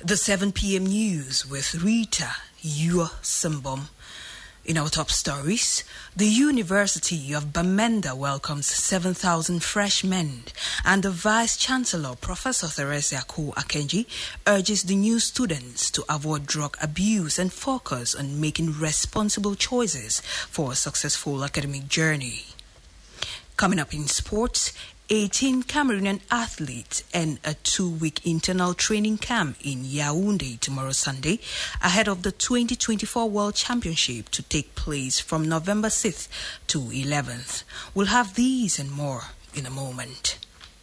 The 7 p.m. news with Rita Yua Simbom. In our top stories, the University of Bamenda welcomes 7,000 freshmen, and the Vice-Chancellor, Professor Theresia Ko Akenji, urges the new students to avoid drug abuse and focus on making responsible choices for a successful academic journey. Coming up in sports, 18 Cameroonian athletes and a 2-week internal training camp in Yaoundé tomorrow Sunday ahead of the 2024 World Championship to take place from November 6th to 11th. We'll have these and more in a moment.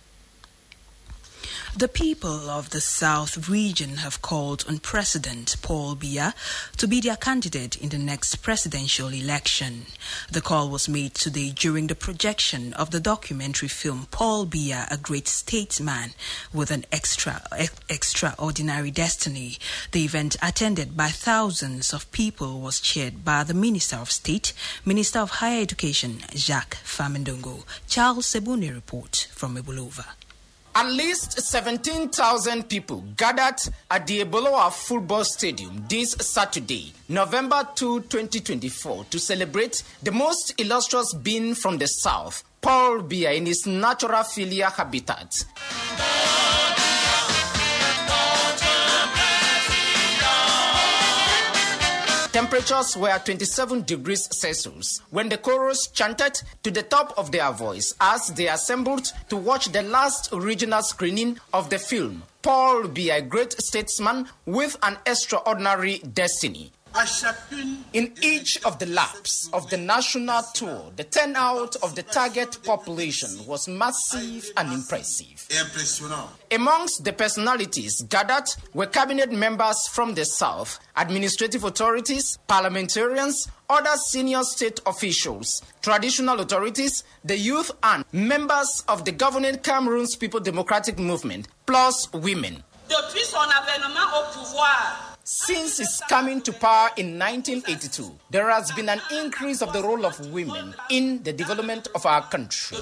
The people of the South region have called on President Paul Biya to be their candidate in the next presidential election. The call was made today during the projection of the documentary film Paul Biya, A Great Statesman with an Extraordinary Destiny. The event, attended by thousands of people, was chaired by the Minister of State, Minister of Higher Education, Jacques Famendongo. Charles Sebune reports from Ebulova. At least 17,000 people gathered at the Ebolowa Football Stadium this Saturday, November 2, 2024, to celebrate the most illustrious being from the South, Paul Biya, in his natural filial habitat. Temperatures were 27 degrees Celsius when the chorus chanted to the top of their voice as they assembled to watch the last regional screening of the film, Paul Biya, A Great Statesman with an Extraordinary Destiny. In each of the laps of the national tour, the turnout of the target population was massive and impressive. Amongst the personalities gathered were cabinet members from the South, administrative authorities, parliamentarians, other senior state officials, traditional authorities, the youth, and members of the governing Cameroon's People Democratic Movement, plus women. Depuis son avènement au pouvoir, since its coming to power in 1982, there has been an increase of the role of women in the development of our country.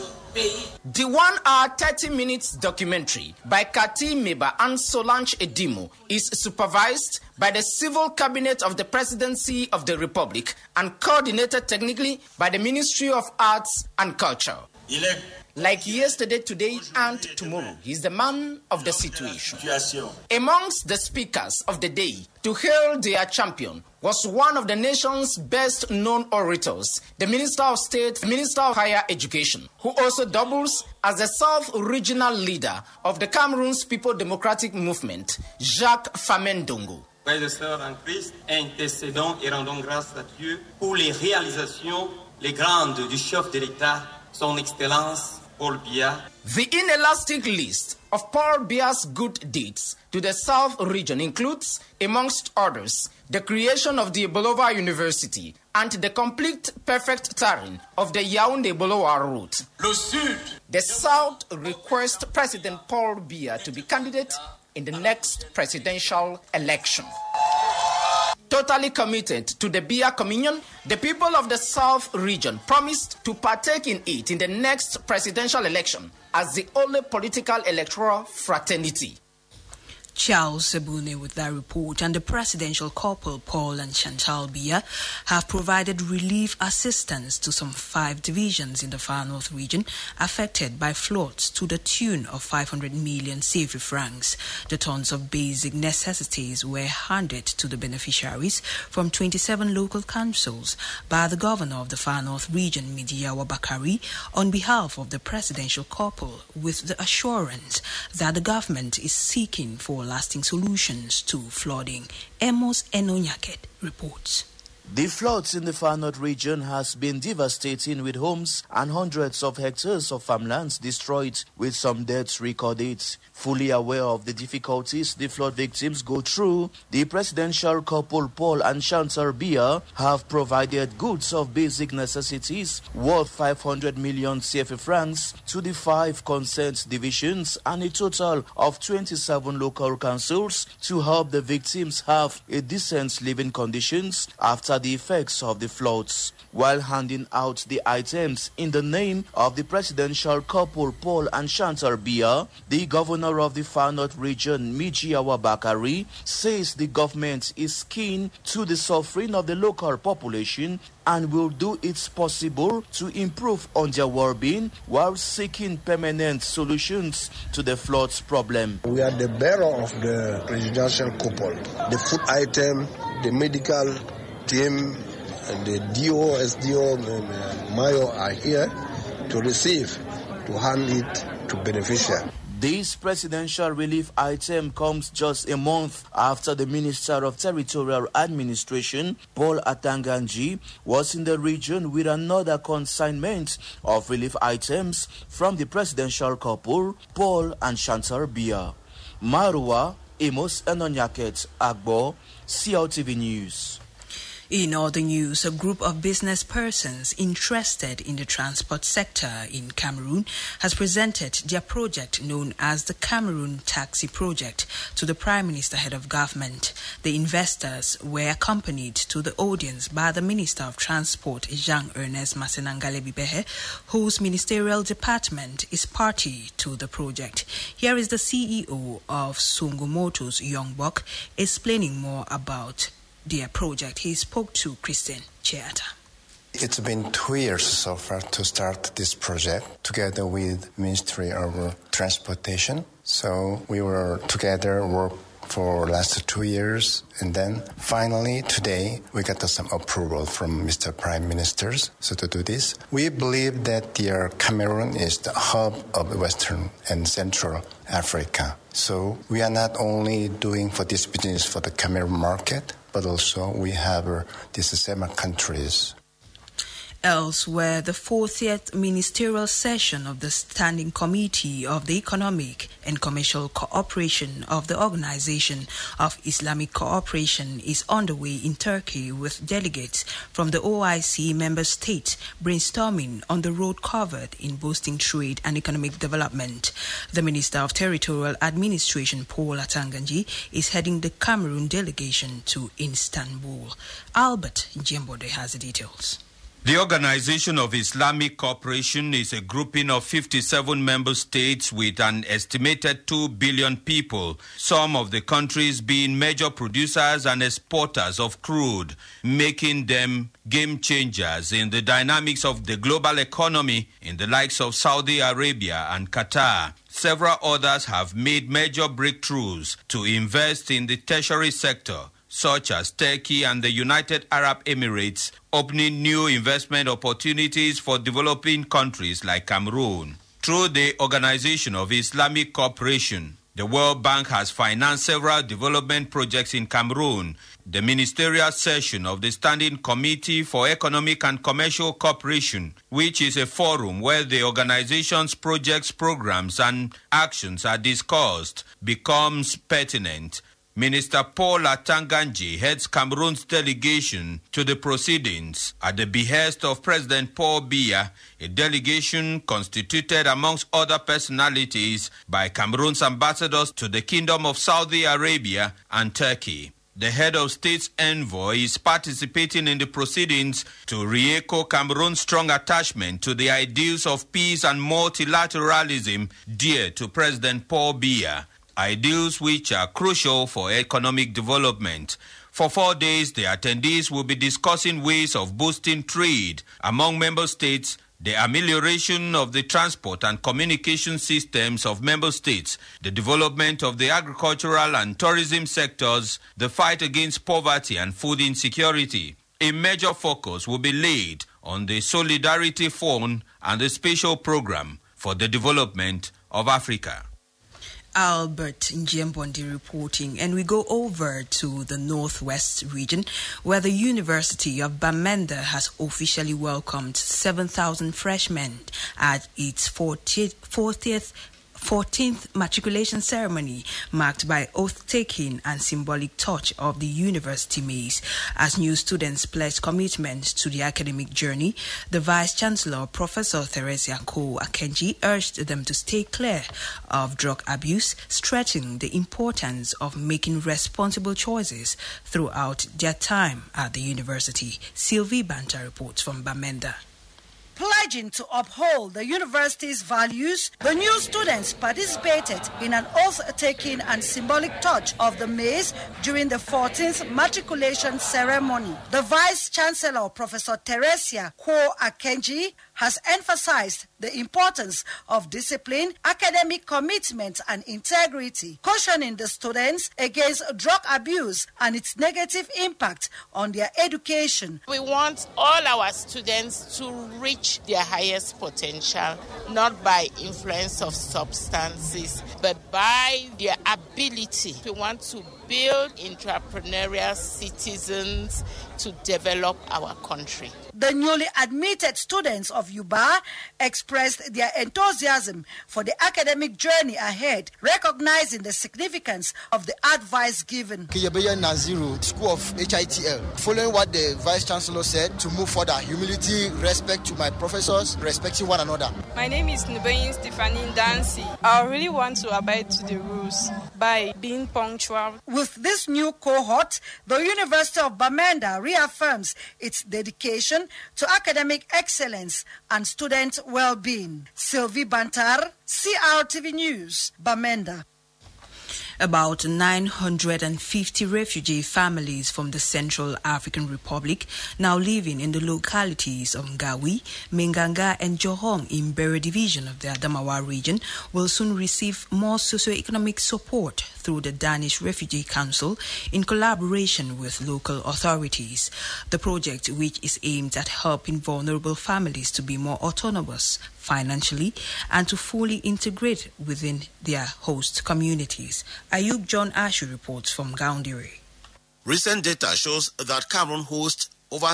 The 1-hour 30-minute documentary by Kati Meba and Solange Edimo is supervised by the Civil Cabinet of the Presidency of the Republic and coordinated technically by the Ministry of Arts and Culture. Like yesterday, today, and tomorrow, he's the man of the situation. Amongst the speakers of the day, to hail their champion, was one of the nation's best-known orators, the Minister of State, Minister of Higher Education, who also doubles as the South Regional Leader of the Cameroon's People Democratic Movement, Jacques Famendongo. Frères et sœurs en Christ, intercédons et rendons grâce à Dieu pour les réalisations, les grandes du chef de l'État, son Excellence Paul Biya. The inelastic list of Paul Biya's good deeds to the South region includes, amongst others, the creation of the Ebolowa University and the complete perfect tarring of the Yaoundé-Ebolowa route. The South requests President Paul Biya to be candidate in the next presidential election. Totally committed to the Biya Communion, the people of the South region promised to partake in it in the next presidential election as the only political electoral fraternity. Charles Sebune with that report. And the presidential couple, Paul and Chantal Biya, have provided relief assistance to some 5 divisions in the Far North region affected by floods to the tune of 500 million CFA francs. The tons of basic necessities were handed to the beneficiaries from 27 local councils by the governor of the Far North region, Midiawa Bakari, on behalf of the presidential couple, with the assurance that the government is seeking for lasting solutions to flooding. Emos Enonyaket reports. The floods in the Far North region has been devastating, with homes and hundreds of hectares of farmlands destroyed, with some deaths recorded. Fully aware of the difficulties the flood victims go through, the presidential couple Paul and Chantal Biya have provided goods of basic necessities worth 500 million CFA francs to the 5 concerned divisions and a total of 27 local councils to help the victims have a decent living conditions after counter the effects of the floods. While handing out the items in the name of the presidential couple Paul and Chantal Biya, the governor of the Far North region, Mijiawa Bakari, says the government is keen to the suffering of the local population and will do its possible to improve on their well-being while seeking permanent solutions to the floods problem. We are the bearer of the presidential couple. The food item, the medical team, and the DO, SDO, and Mayo are here to receive, to hand it to beneficiaries. This presidential relief item comes just a month after the Minister of Territorial Administration, Paul Atanganji, was in the region with another consignment of relief items from the presidential couple, Paul and Chantal Biya. Marwa Amos Enonyaket Agbo, CLTV News. In other news, a group of business persons interested in the transport sector in Cameroon has presented their project known as the Cameroon Taxi Project to the Prime Minister head of government. The investors were accompanied to the audience by the Minister of Transport, Jean-Ernest Massenangale Bibehe, whose ministerial department is party to the project. Here is the CEO of Songo Motors, Youngbok, explaining more about their project. He spoke to Christian Cheata. It's been 2 years so far to start this project together with Ministry of Transportation. So we were together work for last 2 years, and then finally today we got some approval from Mr. Prime Minister so to do this. We believe that Cameroon is the hub of Western and Central Africa. So we are not only doing for this business for the Cameroon market, but also we have these 7 countries. Elsewhere, the 40th ministerial session of the Standing Committee of the Economic and Commercial Cooperation of the Organization of Islamic Cooperation is underway in Turkey with delegates from the OIC member states brainstorming on the road covered in boosting trade and economic development. The Minister of Territorial Administration, Paul Atanganji, is heading the Cameroon delegation to Istanbul. Albert Jembode has the details. The Organization of Islamic Cooperation is a grouping of 57 member states with an estimated 2 billion people, some of the countries being major producers and exporters of crude, making them game changers in the dynamics of the global economy in the likes of Saudi Arabia and Qatar. Several others have made major breakthroughs to invest in the tertiary sector, such as Turkey and the United Arab Emirates, opening new investment opportunities for developing countries like Cameroon. Through the Organization of Islamic Cooperation, the World Bank has financed several development projects in Cameroon. The ministerial session of the Standing Committee for Economic and Commercial Cooperation, which is a forum where the organization's projects, programs, and actions are discussed, becomes pertinent. Minister Paul Atanganji heads Cameroon's delegation to the proceedings at the behest of President Paul Biya, a delegation constituted amongst other personalities by Cameroon's ambassadors to the Kingdom of Saudi Arabia and Turkey. The head of state's envoy is participating in the proceedings to re-echo Cameroon's strong attachment to the ideals of peace and multilateralism dear to President Paul Biya, ideals which are crucial for economic development. For 4 days, the attendees will be discussing ways of boosting trade among member states, the amelioration of the transport and communication systems of member states, the development of the agricultural and tourism sectors, the fight against poverty and food insecurity. A major focus will be laid on the Solidarity Fund and the Special Program for the Development of Africa. Albert Njembondi reporting, and we go over to the Northwest region where the University of Bamenda has officially welcomed 7,000 freshmen at its 40th 14th matriculation ceremony marked by oath-taking and symbolic touch of the university maze. As new students pledged commitment to the academic journey, the Vice-Chancellor, Professor Theresia Ko Akenji, urged them to stay clear of drug abuse, stressing the importance of making responsible choices throughout their time at the university. Sylvie Banta reports from Bamenda. Pledging to uphold the university's values, the new students participated in an oath-taking and symbolic touch of the maze during the 14th matriculation ceremony. The Vice-Chancellor, Professor Theresia Ko Akenji, has emphasized the importance of discipline, academic commitment, and integrity, cautioning the students against drug abuse and its negative impact on their education. We want all our students to reach their highest potential, not by influence of substances, but by their ability. We want to build entrepreneurial citizens to develop our country. The newly admitted students of UBA expressed their enthusiasm for the academic journey ahead, recognizing the significance of the advice given. Kiyabeya Naziru, School of HITL. Following what the Vice-Chancellor said, to move further, humility, respect to my professors, respecting one another. My name is Nubeyin Stephanie Dancy. I really want to abide to the rules by being punctual. With this new cohort, the University of Bamenda reaffirms its dedication to academic excellence and student well-being. Sylvie Bantar, CRTV News, Bamenda. About 950 refugee families from the Central African Republic now living in the localities of Ngawi, Minganga and Johong in Bere Division of the Adamawa region will soon receive more socio-economic support through the Danish Refugee Council in collaboration with local authorities. The project, which is aimed at helping vulnerable families to be more autonomous financially and to fully integrate within their host communities. Ayub John Ashu reports from Gaundiri. Recent data shows that Cameroon hosts over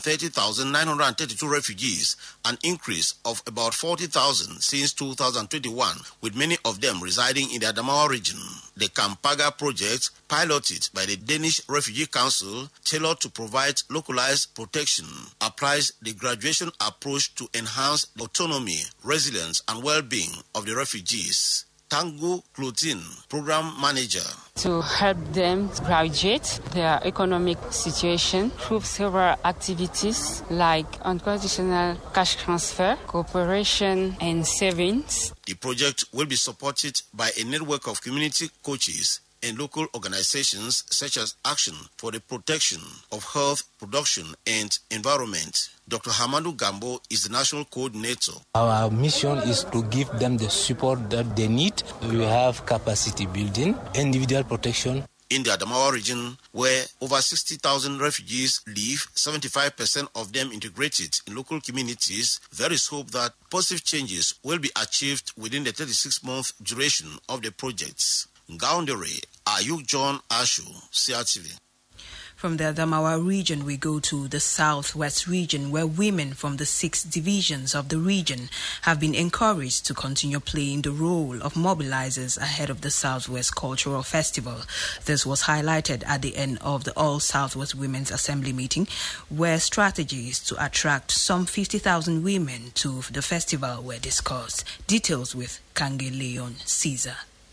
330,932 refugees, an increase of about 40,000 since 2021, with many of them residing in the Adamawa region. The Kampaga project, piloted by the Danish Refugee Council, tailored to provide localized protection, applies the graduation approach to enhance the autonomy, resilience, and well-being of the refugees. Tango Clotin, Program Manager. To help them graduate their economic situation through several activities like unconditional cash transfer, cooperation, and savings. The project will be supported by a network of community coaches and local organizations such as Action for the Protection of Health, Production, and Environment. Dr. Hamadu Gambo is the national coordinator. Our mission is to give them the support that they need. We have capacity building, individual protection. In the Adamawa region, where over 60,000 refugees live, 75% of them integrated in local communities, there is hope that positive changes will be achieved within the 36-month duration of the projects. Ngaundere, Ayuk John Ashu, CRTV. From the Adamawa region, we go to the Southwest region, where women from the 6 divisions of the region have been encouraged to continue playing the role of mobilizers ahead of the Southwest Cultural Festival. This was highlighted at the end of the All Southwest Women's Assembly meeting, where strategies to attract some 50,000 women to the festival were discussed. Details with Kange Leon Caesar.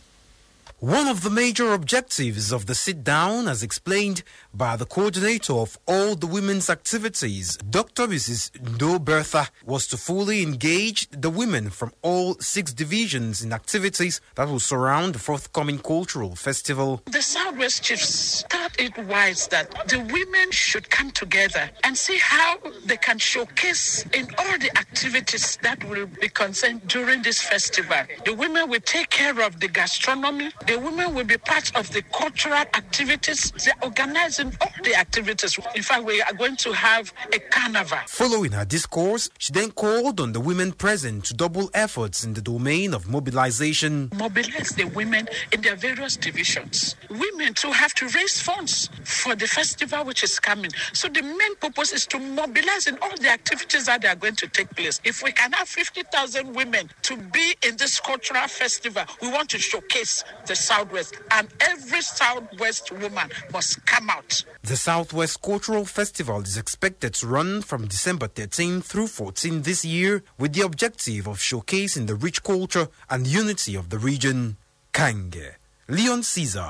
One of the major objectives of the sit-down, as explained by the coordinator of all the women's activities, Dr. Mrs. Ndo Bertha, was to fully engage the women from all 6 divisions in activities that will surround the forthcoming cultural festival. The Southwest Chiefs thought it wise that the women should come together and see how they can showcase in all the activities that will be concerned during this festival. The women will take care of the gastronomy, The women will be part of the cultural activities. They're organizing all the activities. In fact, we are going to have a carnival. Following her discourse, she then called on the women present to double efforts in the domain of mobilization. Mobilize the women in their various divisions. Women too have to raise funds for the festival which is coming. So the main purpose is to mobilize in all the activities that are going to take place. If we can have 50,000 women to be in this cultural festival, we want to showcase the Southwest, and every Southwest woman must come out. The Southwest Cultural Festival is expected to run from December 13 through 14 this year, with the objective of showcasing the rich culture and unity of the region. Kange, Leon Caesar,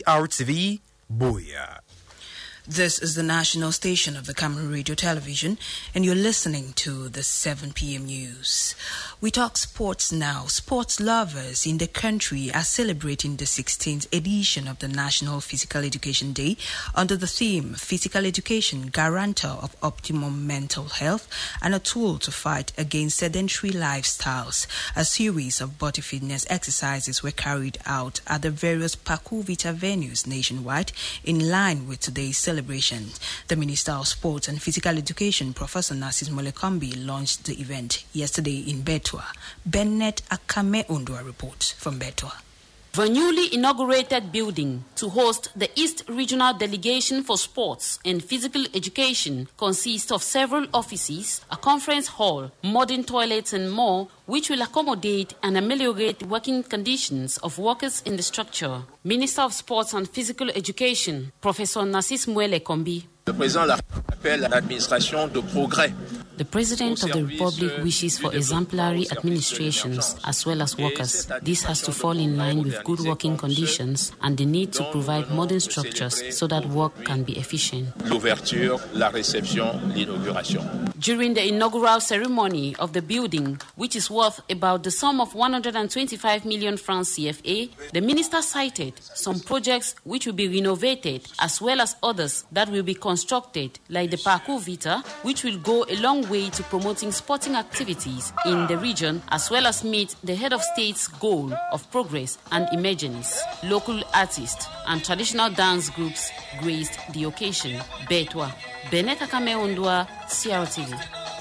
CRTV, Buea. This is the national station of the Cameroon Radio Television, and you're listening to the 7 p.m. news. We talk sports now. Sports lovers in the country are celebrating the 16th edition of the National Physical Education Day under the theme Physical Education, Guarantor of Optimum Mental Health and a Tool to Fight Against Sedentary Lifestyles. A series of body fitness exercises were carried out at the various Paku Vita venues nationwide in line with today's celebration. The Minister of Sports and Physical Education, Professor Narcis Molekombi, launched the event yesterday in Betua. Bennett Akame Ondua reports from Betua. The newly inaugurated building to host the East Regional Delegation for Sports and Physical Education consists of several offices, a conference hall, modern toilets and more, which will accommodate and ameliorate working conditions of workers in the structure. Minister of Sports and Physical Education, Professor Narcis Molekombi. Le président appelle l'administration de progrès. The President of the Republic wishes for exemplary administrations as well as workers. This has to fall in line with good working conditions and the need to provide modern structures so that work can be efficient. L'ouverture, la réception, l'inauguration. During the inaugural ceremony of the building, which is worth about the sum of 125 million francs CFA, the minister cited some projects which will be renovated as well as others that will be constructed, like the Paku Vita, which will go a long way to promoting sporting activities in the region as well as meet the head of state's goal of progress and emergence. Local artists and traditional dance groups graced the occasion. Betwa, Beneta Kameundwa, CRTV.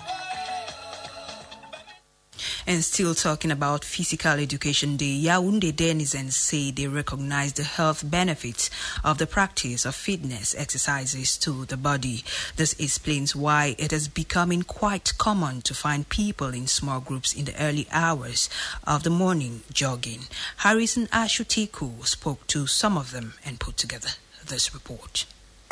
And still talking about Physical Education Day, Yaoundé denizens say they recognize the health benefits of the practice of fitness exercises to the body. This explains why it is becoming quite common to find people in small groups in the early hours of the morning jogging. Harrison Ashutiku spoke to some of them and put together this report.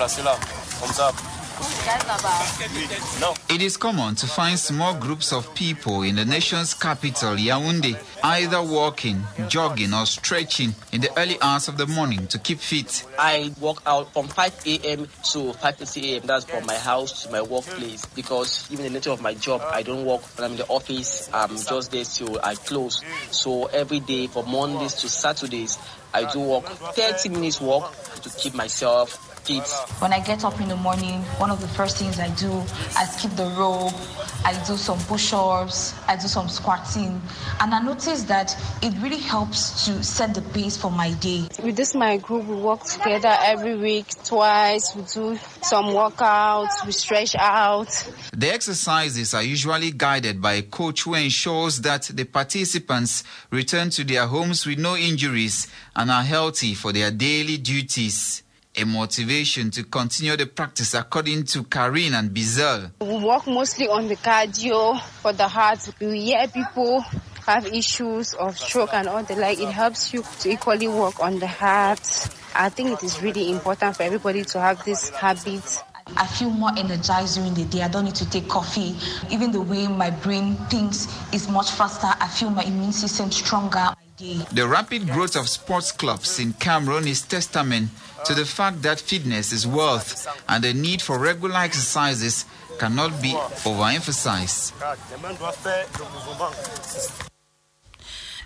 It is common to find small groups of people in the nation's capital, Yaoundé, either walking, jogging or stretching in the early hours of the morning to keep fit. I walk out from 5 a.m. to 5:30 a.m. That's from my house to my workplace, because even the nature of my job, I don't work when I'm in the office. I'm just there till I close. So every day from Mondays to Saturdays, I do walk 30 minutes walk to keep myself fit. When I get up in the morning, one of the first things I do, I skip the rope, I do some push-ups, I do some squatting, and I notice that it really helps to set the pace for my day. With this my group, we work together every week, twice, we do some workouts, we stretch out. The exercises are usually guided by a coach who ensures that the participants return to their homes with no injuries and are healthy for their daily duties. A motivation to continue the practice, according to Karine and Bizel. We work mostly on the cardio for the heart. We hear people have issues of stroke and all the like. It helps you to equally work on the heart. I think it is really important for everybody to have this habit. I feel more energized during the day. I don't need to take coffee. Even the way my brain thinks is much faster. I feel my immune system stronger. The rapid growth of sports clubs in Cameroon is testament to the fact that fitness is wealth and the need for regular exercises cannot be overemphasized.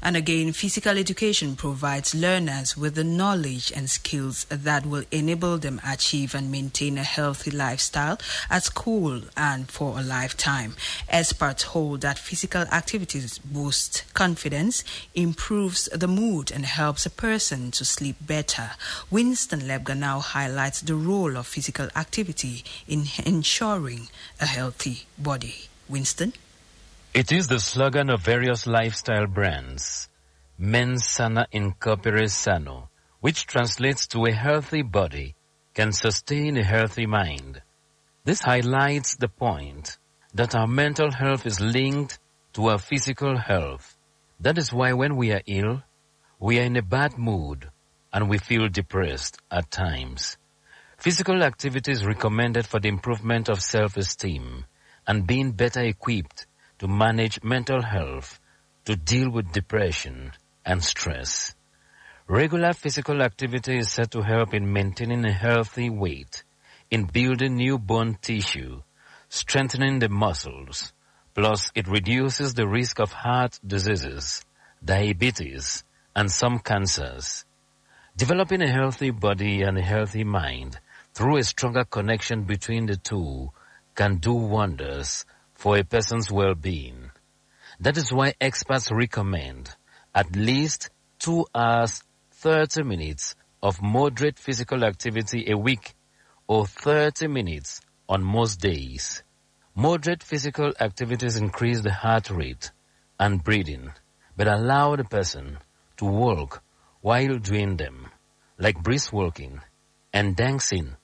And again, physical education provides learners with the knowledge and skills that will enable them achieve and maintain a healthy lifestyle at school and for a lifetime. Experts hold that physical activities boost confidence, improves the mood, and helps a person to sleep better. Winston Lebga now highlights the role of physical activity in ensuring a healthy body. Winston? It is the slogan of various lifestyle brands, Mens sana in corpore sano, which translates to a healthy body can sustain a healthy mind. This highlights the point that our mental health is linked to our physical health. That is why when we are ill, we are in a bad mood and we feel depressed at times. Physical activity is recommended for the improvement of self-esteem and being better equipped to manage mental health, to deal with depression and stress. Regular physical activity is said to help in maintaining a healthy weight, in building new bone tissue, strengthening the muscles, plus it reduces the risk of heart diseases, diabetes, and some cancers. Developing a healthy body and a healthy mind through a stronger connection between the two can do wonders for a person's well-being. That is why experts recommend at least 2 hours, 30 minutes of moderate physical activity a week or 30 minutes on most days. Moderate physical activities increase the heart rate and breathing, but allow the person to walk while doing them, like brisk walking and dancing.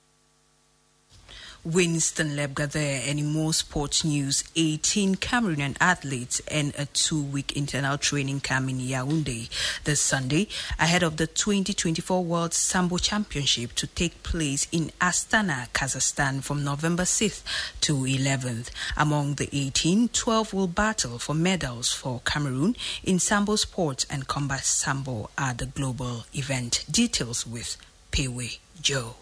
Winston Lebga there. Any more sports news? 18 Cameroonian athletes end a 2-week internal training camp in Yaoundé this Sunday ahead of the 2024 World Sambo Championship to take place in Astana, Kazakhstan from November 6th to 11th. Among the 18, 12 will battle for medals for Cameroon in Sambo sports and combat Sambo at the global event. Details with Pewe Joe.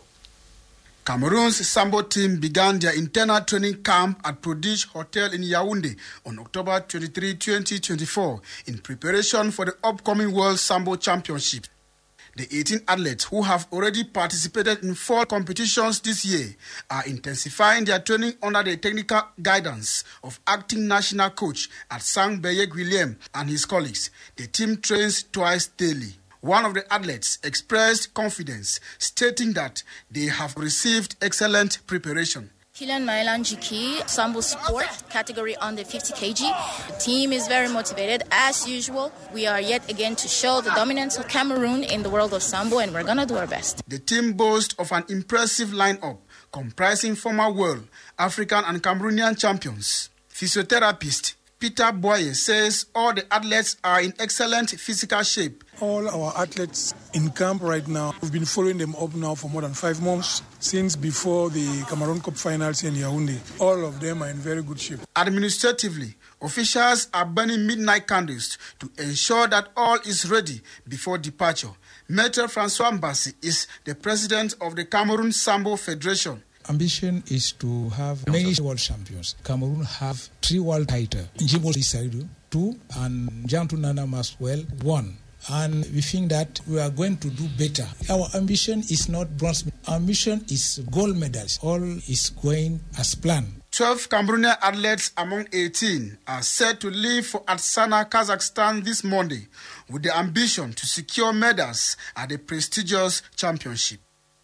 Cameroon's Sambo team began their internal training camp at Prodige Hotel in Yaoundé on October 23, 2024 in preparation for the upcoming World Sambo Championship. The 18 athletes who have already participated in 4 competitions this year are intensifying their training under the technical guidance of acting national coach at Sang Beyek William and his colleagues. The team trains twice daily. One of the athletes expressed confidence, stating that they have received excellent preparation. Kylian Mailan Jiki, Sambo Sport, category under 50 kg. The team is very motivated as usual. We are yet again to show the dominance of Cameroon in the world of Sambo, and we're going to do our best. The team boasts of an impressive lineup comprising former world, African and Cameroonian champions. Physiotherapist Peter Boye says all the athletes are in excellent physical shape. All our athletes in camp right now, we've been following them up now for more than 5 months, since before the Cameroon Cup finals in Yaoundé. All of them are in very good shape. Administratively, officials are burning midnight candles to ensure that all is ready before departure. Maître François Mbassi is the president of the Cameroon Sambo Federation. Ambition is to have many world champions. Cameroon have 3 world titles. Njimbo Isaidu, 2, and Jantu Nana Maswell, 1. And we think that we are going to do better. Our ambition is not bronze. Our mission is gold medals. All is going as planned. 12 Cameroonian athletes among 18 are set to leave for Astana, Kazakhstan this Monday with the ambition to secure medals at the prestigious championship.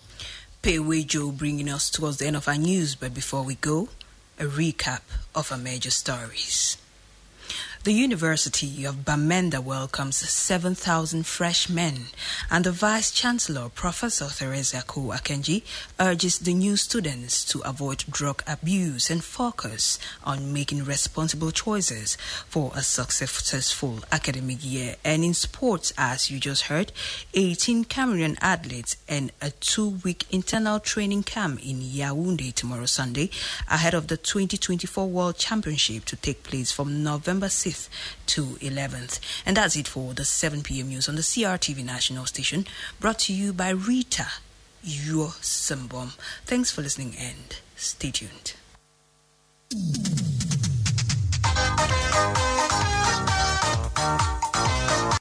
Pewe Joe bringing us towards the end of our news, but before we go, a recap of our major stories. The University of Bamenda welcomes 7,000 freshmen, and the Vice-Chancellor, Professor Theresa Ko Akenji, urges the new students to avoid drug abuse and focus on making responsible choices for a successful academic year. And in sports, as you just heard, 18 Cameroonian athletes and a 2-week internal training camp in Yaoundé tomorrow Sunday ahead of the 2024 World Championship to take place from November 6th to 11th. And that's it for the 7 p.m. news on the CRTV national station, brought to you by Rita Yuo Simbom. Thanks for listening and stay tuned.